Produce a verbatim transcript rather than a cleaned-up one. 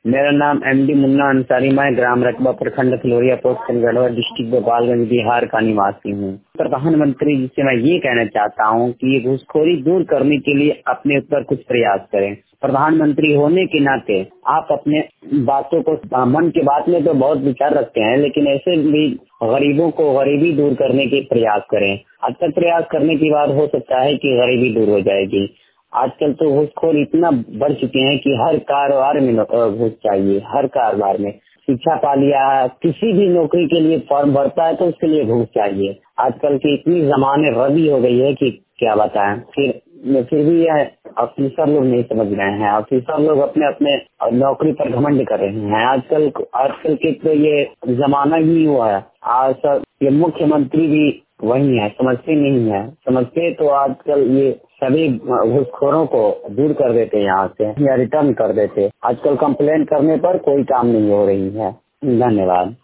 मेरा नाम M D Munna Ansari, मैं ग्राम रकबा प्रखंड खलोरिया पोस्ट गढ़वा डिस्ट्रिक्ट गोपालगंज बिहार का निवासी हूँ। प्रधानमंत्री जी से मैं ये कहना चाहता हूँ कि ये घूसखोरी दूर करने के लिए अपने ऊपर कुछ प्रयास करें। प्रधानमंत्री होने के नाते आप अपने बातों को, मन की बात में तो बहुत विचार रखते हैं, लेकिन ऐसे भी गरीबों को गरीबी दूर करने के प्रयास करें। अच्छा प्रयास करने के बाद हो सकता है कि गरीबी दूर हो जाएगी। आजकल तो घूसखोर इतना बढ़ चुके हैं कि हर कारोबार में घूस चाहिए, हर कारोबार में। शिक्षा पा लिया, किसी भी नौकरी के लिए फॉर्म भरता है तो उसके लिए घूस चाहिए। आजकल की इतनी जमाने रबी हो गई है कि क्या बताएं। फिर फिर भी यह ऑफिसर लोग नहीं समझ रहे हैं। ऑफिसर लोग अपने अपने नौकरी पर घमंड कर रहे हैं। आजकल आजकल के तो ये जमाना ही हुआ है। आज ये मुख्यमंत्री भी वही है, समझते नहीं है। समझते तो आजकल ये सभी घूसखोरों को दूर कर देते यहाँ से या रिटर्न कर देते। आजकल कंप्लेंट करने पर कोई काम नहीं हो रही है। धन्यवाद।